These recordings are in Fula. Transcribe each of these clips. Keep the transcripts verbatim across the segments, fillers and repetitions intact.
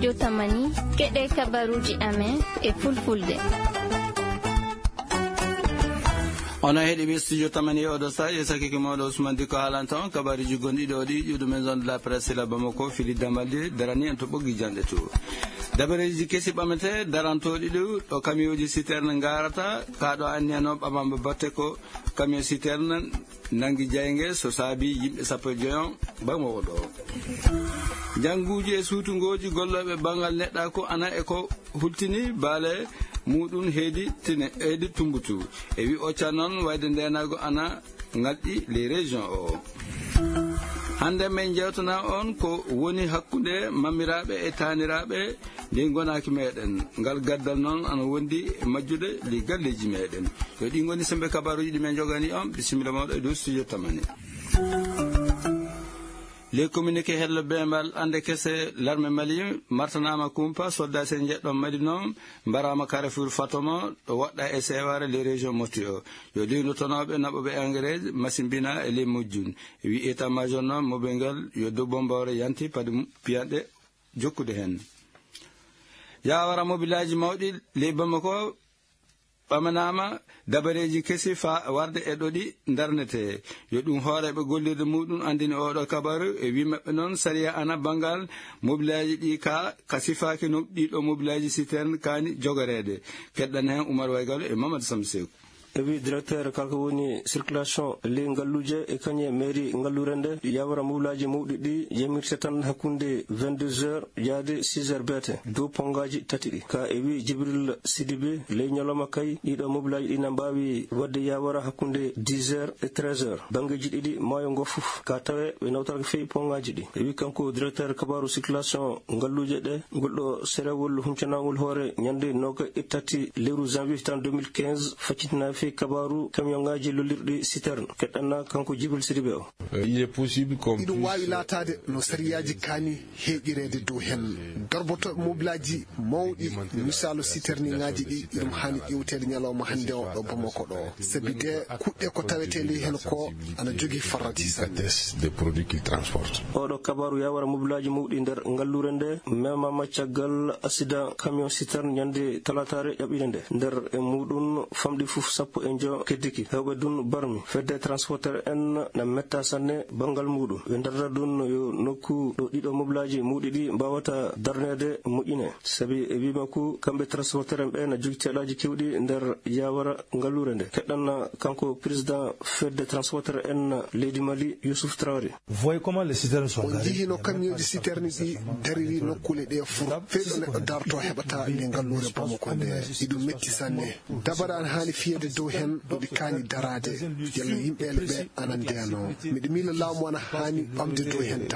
studio Tamani keɗe kabaruji amen e fulfulde. On a heɗi studio Tamani oɗo sa e sakiki mawɗo Ousmane Diko haalanta on kabaruji gonɗiɗo ɗi ƴuɗu maison de la presse la Bamako Philippe Damaldi darani en to ɓoggi janɗe to dabareji kesi ɓamete darantoɗi ɗu ɗo kamioji citerne garata kaɗo anniyano ɓamamba batte ko camion citerne nangi jaygue so saabi yimɓe sappo e joyon bamo oɗo jangguji e suutugoji golloɓe banggal neɗɗa ko ana e ko hultini baale muɗum heedi tine heedi tumbutu e wi occa noon wayde ndenago ana ngalɗi les régions o hande men jewtana on ko woni hakkude mamiraɓe e taniraɓe ndi gonaki meɗen ngal gaddal noon ana wondi majjude li galleji meɗen yo ɗi goni sembe kabaruji ɗi men jogani on bisimilla mawɗo e dow studio Tamani. Les communiqués hello bembal ande kese l'armée malienne martanama kumpa soldat sen jeɗɗon madi noon mbarama Carrefour Fatoma ɗo woɗɗa e seware les régions mofti o yo linotonoɓe naɓoɓe engrais masimbina e les mujjun e wi état major noon moɓe ngal yo dow bombawre yanti pade piyanɗe jokkude hen yawara mobilaji mawɗi les Bamako ɓamanama dabareji kesi fa warde e ɗoɗi darnete yo ɗum hooreɓe gollirde muɗum andini oɗo kabaru e wi maɓɓe noon sariya ana bangal mobilaji ɗi ka ka sifaki no ɗiɗo mobilaji citerne kani jogorede keɗɗan hen Oumar Waygalo e Mamadou Samsekou. ewi directeur kalko woni circulation ley ngalluje e kañe mairie ngallurende yawara mublaji mawɗi ɗi yamirte tan hakkunde vingt-deux heures yaade six heures beete dow pongaji tati ɗi ka e wi Djibril Sidibé ley ñalawma kay ɗiɗo mublaji ɗi na mbawi wadde yawara hakkunde dix heures et treize heures bangeji ɗiɗi maayo ngo fof ka tawe ɓe nawtata fewi pongaji ɗi e wi kanko directeur kabaru circulation ngalluje ɗe ngolɗo serewol humcanagol hoore ñande noga e tati lewru janvier tan deux mille quinze faccitina kabaru camion ngaji lollirɗi citerne keɗɗanna kanko Djibril Sidibé o. Il est possible qu'on iɗum wawi latade no sariyaji kani heƴirede dow hen dorboto mobilaji mawɗi misalu citerne ngaji ɗi ɗum hani ƴewtede ñalawma hande o ɗo Bamako ɗo sabi de kuɗɗe ko tawetele hen ko ana jogui farati des produits qu'il transporte. oɗo kabaru yawara mobilaji mawɗi nder ngallure nde memama caggal accident camion citerne ñande talatare ƴaɓɓide nde nder e muɗum famɗi foof sappo en jo keddiki hewɓe dun barmi fedde transporteur en na metta sanne bangal muɗum ɓe darda dun yo nokku ɗo ɗiɗo mobilaji muɗi ɗi mbawata darnede moƴƴine sabi e wima ko kamɓe transporteur en ɓe na jogi teɗaji kewɗi nder yawara ngallure nde keɗɗanna kanko président fedde transporteur en leydi Mali Youssouf Traoré. Voyez comment les citernes sont garées. On dit no kamioji citerne ɗi dariri nokkule ɗe fur feɗo neɗɗo darto heɓata nde ngallure Bamako nde iɗum metti sanne dabara an hani fiyede dow hen ɗoɗi kani darade yalno yimɓele ɓe ana ndeyano miɗo mila laamu ana hani ɓamde dow hen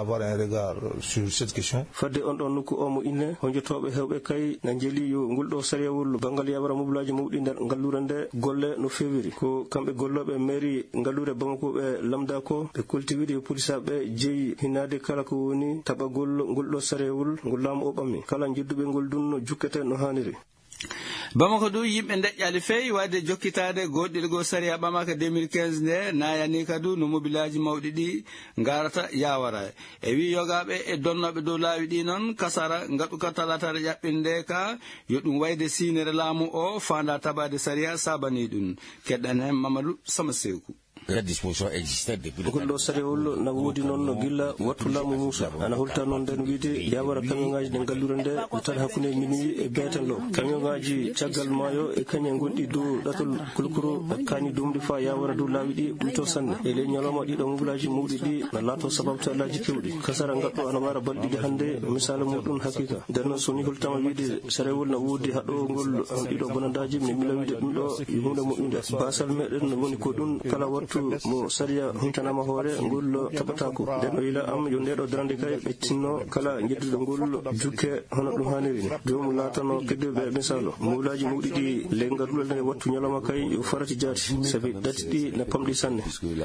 dabare fadde on ɗon nokku o mo inne honjotoɓe hewɓe kay na jeeli yo ngulɗo sariyawol bangal yawara mobulaji mawɗi nder ngallure nde golle no fewiri ko kamɓe golloɓe mairie ngallure Bamako ɓe lamda ko ɓe koltiwiɗi yo polisaɓe jeeyi hinade kala ko woni taɓagol ngulɗo sariyawol ngol laamu o ɓammi kala jedduɓe ngol dun no jukkete no haniri. Bamako du yimɓe deƴƴali fewi wadde jokkitade goɗɗirgo sariya ɓamaka deux mille quinze nde nayani kadu no mobilaji mawɗi ɗi garata yawara e wi yogaɓe e donnoɓe dow laawi ɗi noon kasara gaɗu ka talatare ƴaɓɓinde ka yo ɗum wayde sinere laamu o fanda tabade sariya sabani ɗum keɗɗan hen Mamadou Samsekou. golɗo sarewol na woodi noon no gilla wattu laamu Moussa ana holta noon nden wiide yawara camion ngaji ɗe ngallure nde tan hakkunde minuit e beeten lo camion ngaji caggal maayo e kañe gonɗi dow ɗatol kulkuro kani dumdi fa yawara dow laawi ɗi ɓuyto sanne e ley ñalawma ɗiɗo mobilaji mawɗi ɗi na laato sababta alaji kewɗi kasara gaɗɗo ana wara balɗiɗi hande misala muɗum hakika nden noon soni holtama wiide sarewol na woodi haɗo ngol ɗiɗo bonandaji mi mila wiide ɗum ɗo hunde moƴƴude basal meɗen woni ko ɗum kala wattu mo sariya humtanama hoore ngol taɓatako nden o yila am yo ndeɗo darande kay ɓe tinno kala jedduɗo ngol jukke hono ɗum hanniri ni jomum laatano keddoɓe misalo mawlaji mawɗi ɗi le ngarɗulal nde wattu ñalawma kay yo farati jaati sabi dati ɗi ne pamɗi sanne.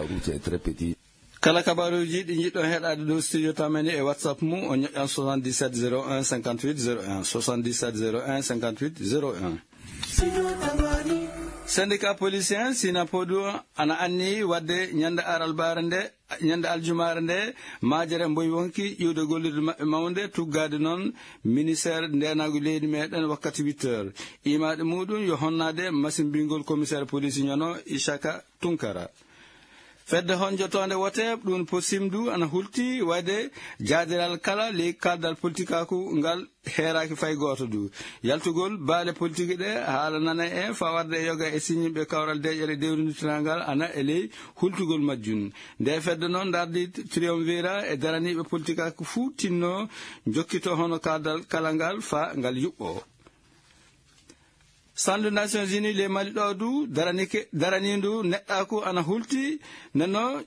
kala kabaruji ɗi jiɗɗon heɗade dow studio Tamani e whatsapp mum o ñoƴƴan soixante-dix-sept zéro un cinquante-huit zéro un soixante-dix-sept zéro un cinquante-huit zéro un. syndicat policien Sinapodu ana anni wadde nyanda aral barande nyanda aljumare nde majere mboy wonki yude gollude mabbe mawnde tuggade non ministère ndenagu leydi meden wakkati huit heures imade mudum yo honnade machine bingol commissaire police nyono Ishaka Tunkara fedde hon jotonde wote dun posimdu ana hulti wade jadiral kala le kaldal politikaku ngal heraki fay goto du yaltugol baale politique de hala nana e fawarde yoga e signbe kawral dejere dewrindutrangal ana ele hultugol majjun de fedde non dardi triumvira e daranibe politikaku fu tinno jokkito hono kaldal kala ngal fa ngal yubbo Sans les Nations Unies les Mali do daranike daranindu neddaku ana hulti nano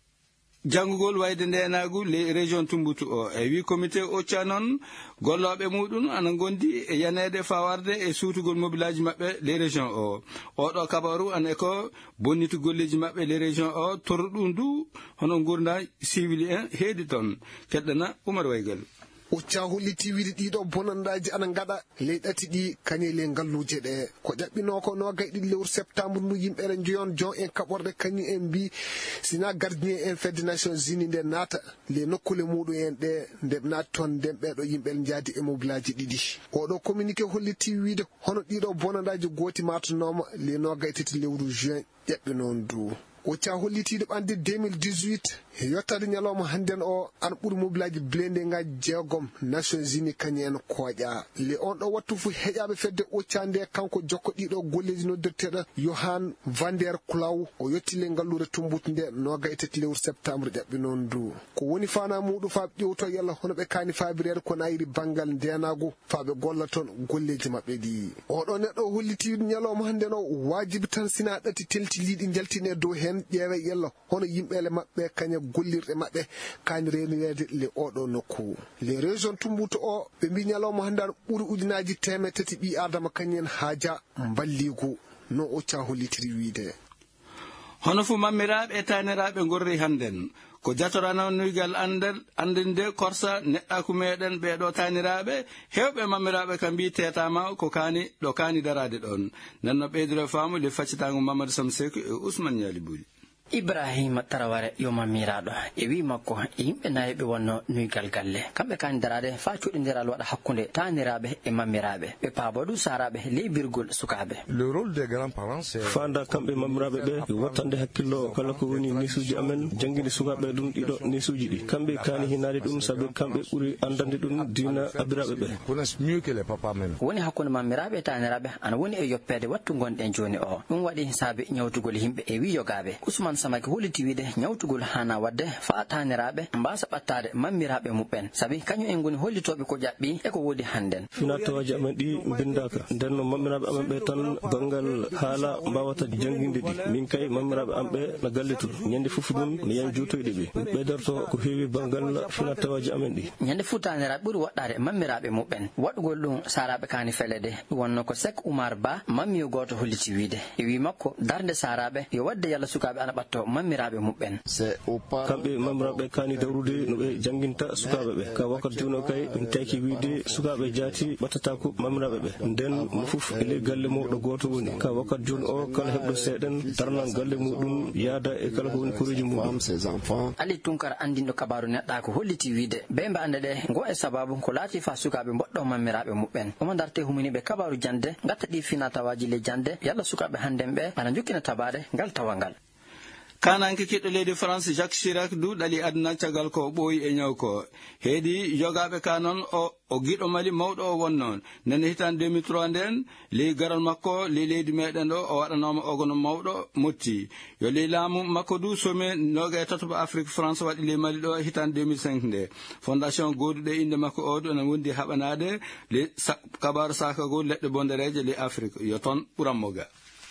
jangugol wayde ndenagu les régions tumbutu o e wi comité o chanon gollobe mudun ana gondi e yanede fawarde e suutugol mobilage mabbe les régions o o do kabaru an e ko bonnitu golleji mabbe les régions o tordundu hono gurna civil heedi ton keddana Umar Waygal o cahulliti wiide ɗiɗo bonandaji ana gaɗa ley ɗati ɗi kañe le ngalluje ɗe ko ƴaɓɓino ko no gayɗi lewru septembre ndu yimɓere jeyon jon en kaɓorde kañum en mbi sina gardien en fedde Nations Unies nde naata le nokkule muɗum en ɗe nde naati toon nden ɓeɗo yimɓe jaadi e mobilaji ɗiɗi oɗo communiqué holliti wiide hono ɗiɗo bonandaji gooti matanoma le no gaytiti lewru juin ƴaɓɓinon ndu o ca hollitiɗo ɓande deux mille dix-huit yottade ñalawma hannden o ana ɓuuri mobilaji blende ngaji jeegom Nations Unies kañen kooƴa le on ɗo wattu fu heƴaɓe fedde occande kanko jokko ɗiɗo golleji noddirteɗo Johan van der Klaw o yettile ngallure tumbute nde noga e tati lewru septembre ƴaɓɓinon ndu ko woni fana muɗum faaɓe ƴewto yalla hono ɓe kaani fabirede ko nayiri banggal ndenago faaɓe golla toon golleji mabɓe ɗi oɗo neɗɗo holliti ñalawma hannden o wajibi tan sina ɗati teltiliɗi jaltine dow hen ƴeewe yalla hono yimɓele mabɓe kaña gollirɗe mabɓe kaani renirede le oɗo nokku les régions tumbuto o ɓe mbi ñalawma hannde ɓuri ujunaji teme tati ɓi adama kañen haaja mballigu no o ca hollitiri wiide hono fu mammiraɓe e taniraɓe gorri hannden ko jatorano nuygal andel andinde korsa neɗɗaku meɗen ɓeɗo taniraɓe hewɓe mammiraɓe kam mbi tetama ko kani ɗo kani darade ɗon nanno ɓeydiro faamu le faccitago Mamadou Samsekou e Ousmane Niali Bouly Ibrahima Taraware yo mammiraɗo e wi makko e yimɓe nayi ɓe wonno nuygal galle kamɓe kani darade fa cuɗodiral waɗa hakkude taniraɓe e mammiraɓe ɓe paabadu saraɓe leybirgol sukaɓe le rôle des grands parents c'est fanda kamɓe mammiraɓe ɓe wattande hakkillo kala ko woni nisuji amen jangguide sukaɓe ɗum ɗiɗo nisuji ɗi kamɓe kani hinade ɗum saabi kamɓe ɓuuri andande ɗum dina abiraɓe ɓe connaissent mieux que les papas même woni hakkude mammiraɓe e taniraɓe ana woni e yoppede wattu gonɗen joni o ɗum waɗi saabi ñawtugol yimɓe e wi yogaɓe Ousmane Samaki holiti wiide ñawtugol hana wadde fa taniraɓe mbasa ɓattade mammiraɓe muɓɓen saabi kañum en goni hollitoɓe ko ƴaɓɓi e ko woodi hannden finatawaji amen ɗi bindaka nden no mammiraɓe amen ɓe tan bangal haala mbawata jangguinde ɗi min kay mammiraɓe am ɓe no galle to ñande foof ɗum mi yan jutoyɗe ɓe ɓeydarto ko heewi bangal finatawaji amen ɗi ñande fuu taniraɓe ɓuuri woɗɗade mammiraɓe muɓɓen waɗugol ɗum saraɓe kani felede ɗum wonno ko Sek Oumar Ba mammiyo goto holliti wiide e wi makko darde saraɓe yo wadde yalla sukaɓe ana ɓatto mammiraɓe muɓɓen kamɓe mammiraɓe kani dawrude no ɓe janginta sukaɓe ɓe ka wakkati juno kay min taki wiide sukaɓe jaati ɓattatako mammiraɓe ɓe nden mo foof ele galle mawɗo goto woni ka wakkati joni o kala heɓɗo seeɗen darnan galle muɗum yaada e kala ko woni koreji muɗum Ali Tunkara andinɗo kabaru neɗɗa ko holliti wiide ɓe mbe ande ɗe go e sababu ko laati fa sukaɓe mboɗɗo mammiraɓe muɓɓen omo darte huminiɓe kabaru jande gatta ɗi finatawaji le jande yalla sukaɓe hannden ɓe ana jokkina tabade ngal tawangal kananke kiɗɗo leydi France Jacques Chirac du ɗali aduna caggal ko ɓooyi e ñaw ko heedi jogaɓe ka noon o o giɗo Mali mawɗo o won noon nane hitande deux mille trois nden ley garal makko ley leydi meɗen ɗo o waɗanoma ogono mawɗo motti yo ley laamu makko du somi noga e tatoba Afrique France waɗi ley Mali ɗo hitande deux mille cinq nde fondation goduɗe inde makko o ɗo ene wondi haɓanade ley kabaru sakago leɗɗe bondereje ley Afrique yo toon ɓuranmo ga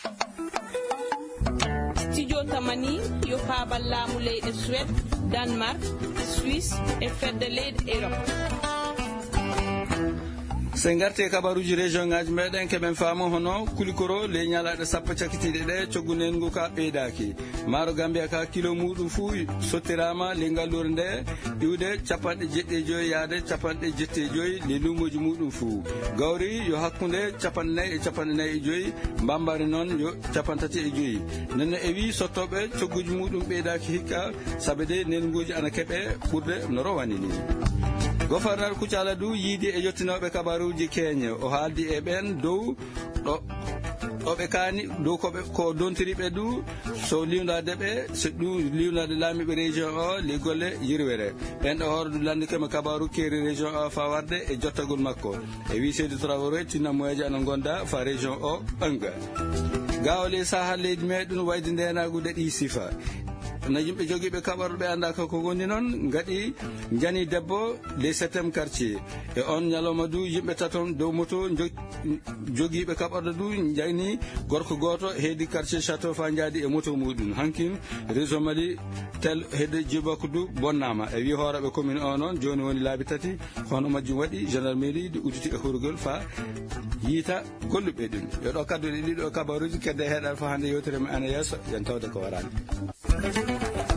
studio tamani yo faabal laamu leyɗe Suède Danemark Suisse e fedde leyɗe Europe sen garte kabaruji région ngaji meɗen keɓen faamo hono kulikoro le ñalaɗe sappo cakkitiɗe ɗe coggunen ngu ka ɓeydaki maaro gambia ka kilo muɗum fuu sottirama le ngallure nde iwde capanɗe jeɗɗe joyi yaade capanɗe jetti e joyi le lumoji muɗum fuu gawri yo hakkude capanɗe nayyi e capanɗe nayyi e joyi mbambari noon yo capantati e joyi nenne e wi sottoɓe cogguji muɗum ɓeydaki hikka saabe de nenguji ana keeɓe ɓurde no rowani ni gouverneur Kucala du yiidi e yettinoɓe kabaruji keñe o haaldi e ɓen dow ɗo ɗoɓe kaani dow koɓe ko dontiriɓe du so liwnade ɓe so ɗum liwnade laamiɓe région o li golle yirwere ɓen ɗo hoore du landi kema kabaru keeri région o fa warde e jottagol makko e wi seydi travare tinnamoyeji ana gonda fa région o ɓanga gawle sahal leydi meɗen wayde ndenagude ɗi sifa no yimɓe jogiiɓe kaɓarɗe anda ko gondi noon gaɗi jani debbo les septième quartier e on ñalawma du yimɓe taton dow moto jogiiɓe kaɓarɗe du jani gorko goto heedi quartier château fa jaadi e moto muɗum hankin région Mali tel hedde jibako du bonnama e wi hooreɓe commune o noon joni woni laabi tati hono majjum waɗi gendarmerie de udditi e hurgol fa yiita golluɓe ɗum yo ɗo kadduɗe ɗiɗo kabaruji kedde heeɗal fa hande yewtere me ana yesso yen tawde ko warani